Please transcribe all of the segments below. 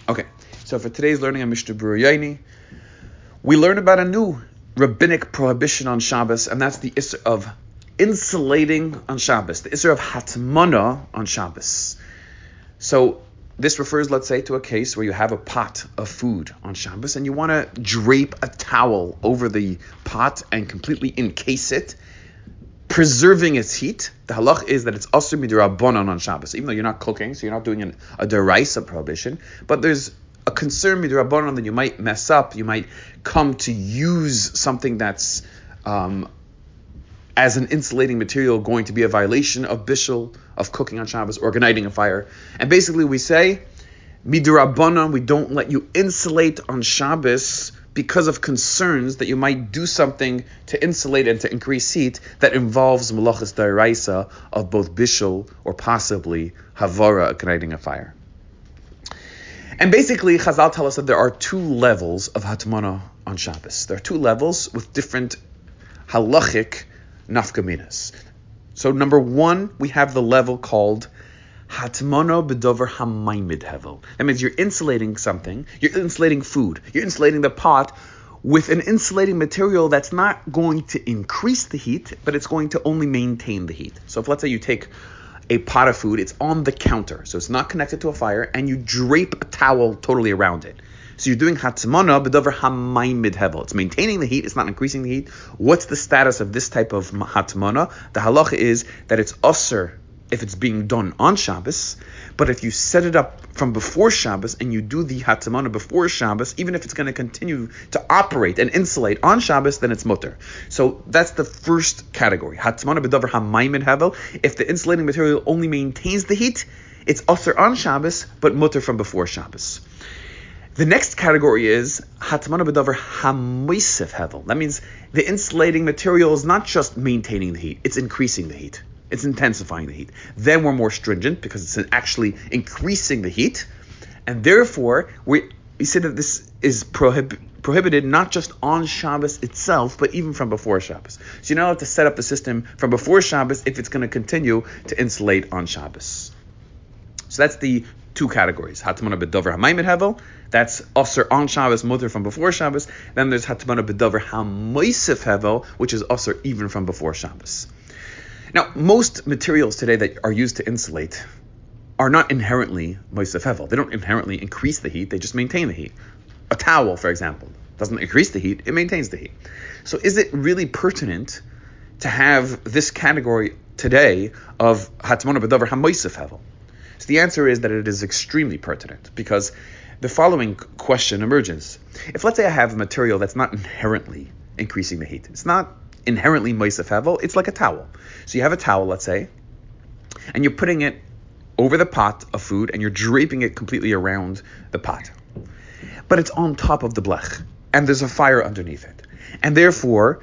Okay, so for today's learning on Mishnah Berurah Yaini, we learn about a new rabbinic prohibition on Shabbos, and that's the issur of insulating on Shabbos, the issur of hatmana on Shabbos. So this refers, let's say, to a case where you have a pot of food on Shabbos and you want to drape a towel over the pot and completely encase it, preserving its heat. The halach is that it's asur midrabanan on Shabbos, even though you're not cooking, so you're not doing a deraisa prohibition, but there's a concern midrabanan that you might mess up, you might come to use something that's as an insulating material going to be a violation of bishul, of cooking on Shabbos, or igniting a fire. And basically we say, midrabanan, we don't let you insulate on Shabbos because of concerns that you might do something to insulate and to increase heat that involves malachas d'oraisa of both bishul or possibly havara, igniting a fire. And basically, Chazal tell us that there are two levels of hatmana on Shabbos. There are two levels with different halachic nafkaminas. So number one, we have the level called hatmana b'dover hamaymid hevel. That means you're insulating something, you're insulating food, you're insulating the pot with an insulating material that's not going to increase the heat, but it's going to only maintain the heat. So if let's say you take a pot of food, it's on the counter, so it's not connected to a fire, and you drape a towel totally around it. So you're doing hatmana b'dover hamaymid hevel. It's maintaining the heat, it's not increasing the heat. What's the status of this type of hatmana? The halacha is that it's asur if it's being done on Shabbos, but if you set it up from before Shabbos and you do the hatmana before Shabbos, even if it's going to continue to operate and insulate on Shabbos, then it's mutter. So that's the first category. Hatmana b'dover hamaymid hevel. If the insulating material only maintains the heat, it's asur on Shabbos, but mutter from before Shabbos. The next category is hatmana b'dover hamoisef hevel. That means the insulating material is not just maintaining the heat, it's increasing the heat. It's intensifying the heat. Then we're more stringent because it's actually increasing the heat. And therefore, we say that this is prohibited not just on Shabbos itself, but even from before Shabbos. So you're not allowed to set up the system from before Shabbos if it's going to continue to insulate on Shabbos. So that's the two categories. Hatmana b'dover hamaymid hevel, that's asur on Shabbos, mutter from before Shabbos. Then there's hatmana b'dover hamoisef hevel, which is asur even from before Shabbos. Now, most materials today that are used to insulate are not inherently moisef hevel. They don't inherently increase the heat, they just maintain the heat. A towel, for example, doesn't increase the heat, it maintains the heat. So is it really pertinent to have this category today of hatmana b'dover hamoisef hevel? So the answer is that it is extremely pertinent, because the following question emerges. If, let's say, I have a material that's not inherently increasing the heat, it's not inherently moisef hevel, it's like a towel. So you have a towel, let's say, and you're putting it over the pot of food and you're draping it completely around the pot. But it's on top of the blech and there's a fire underneath it. And therefore,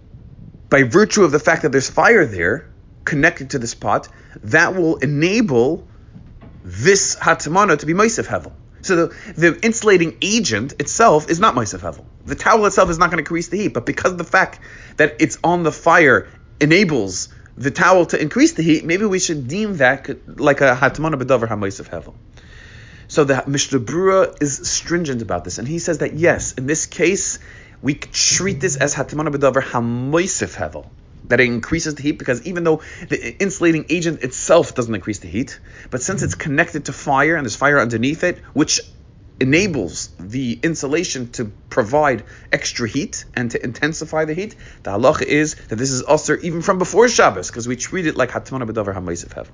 by virtue of the fact that there's fire there connected to this pot, that will enable this hatmana to be moisef hevel. So the insulating agent itself is not moisef hevel. The towel itself is not going to increase the heat, but because of the fact that it's on the fire enables the towel to increase the heat, maybe we should deem that like a hatmana b'dover hamoisef hevel. So the Mishnah Berurah is stringent about this, and he says that yes, in this case, we treat this as hatmana b'dover hamoisef hevel, that it increases the heat, because even though the insulating agent itself doesn't increase the heat, but since it's connected to fire and there's fire underneath it, which enables the insulation to provide extra heat and to intensify the heat, the halacha is that this is asur even from before Shabbos, because we treat it like hatmana b'dover hamoisef hevel.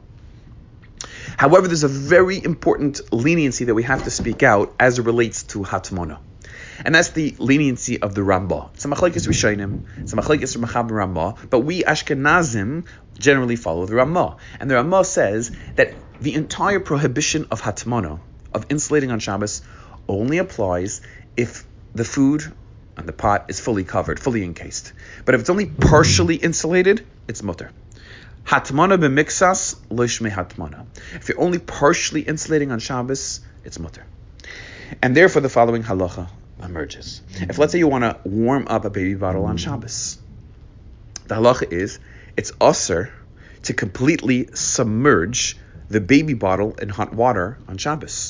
However, there's a very important leniency that we have to speak out as it relates to hatmana. And that's the leniency of the Rambah. It's a machlekes rishonim, it's a machlekes Mechaber Rambah, but we Ashkenazim generally follow the Rambah. And the Rambah says that the entire prohibition of hatmana, of insulating on Shabbos, only applies if the food and the pot is fully covered, fully encased. But if it's only partially insulated, it's mutter. Hatmana b'miksas lo shmei hatmana. If you're only partially insulating on Shabbos, it's mutter. And therefore the following halacha emerges. If, let's say, you want to warm up a baby bottle on Shabbos, the halacha is it's asur to completely submerge the baby bottle in hot water on Shabbos.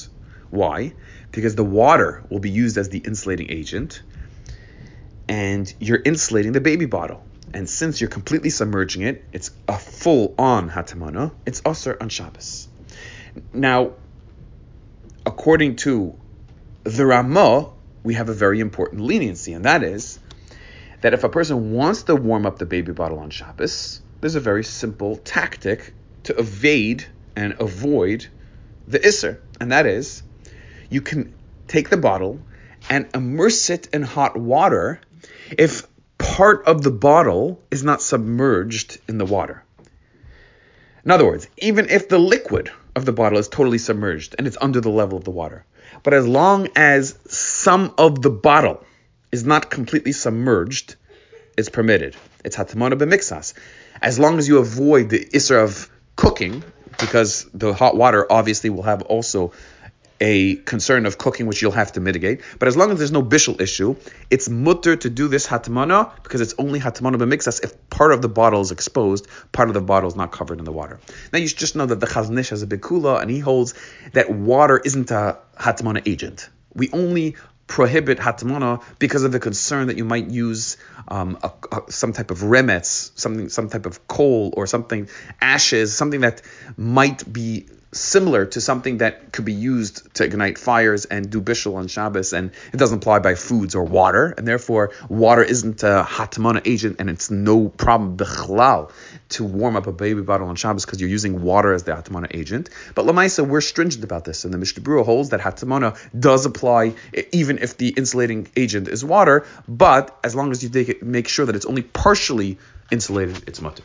Why? Because the water will be used as the insulating agent, and you're insulating the baby bottle. And since you're completely submerging it, it's a full-on hatamana. It's asur on Shabbos. Now, according to the Ramah, we have a very important leniency, and that is that if a person wants to warm up the baby bottle on Shabbos, there's a very simple tactic to evade and avoid the Isser, and that is you can take the bottle and immerse it in hot water if part of the bottle is not submerged in the water. In other words, even if the liquid of the bottle is totally submerged and it's under the level of the water, but as long as some of the bottle is not completely submerged, it's permitted. It's hatamana b'mixas. As long as you avoid the isser of cooking, because the hot water obviously will have also a concern of cooking, which you'll have to mitigate. But as long as there's no bishul issue, it's mutter to do this hatamana, because it's only hatamana b'mixas if part of the bottle is exposed, part of the bottle is not covered in the water. Now you should just know that the Chazon Ish has a big kula, and he holds that water isn't a hatamana agent. We only prohibit hatamana because of the concern that you might use some type of remets, some type of coal or something, ashes, something that might be similar to something that could be used to ignite fires and do bishul on Shabbos, and it doesn't apply by foods or water, and therefore water isn't a hatamana agent, and it's no problem bichlal to warm up a baby bottle on Shabbos because you're using water as the hatamana agent. But Lamaisa, we're stringent about this, and the Mishnah Berurah holds that hatamana does apply even if the insulating agent is water, but as long as you make sure that it's only partially insulated, it's mutter.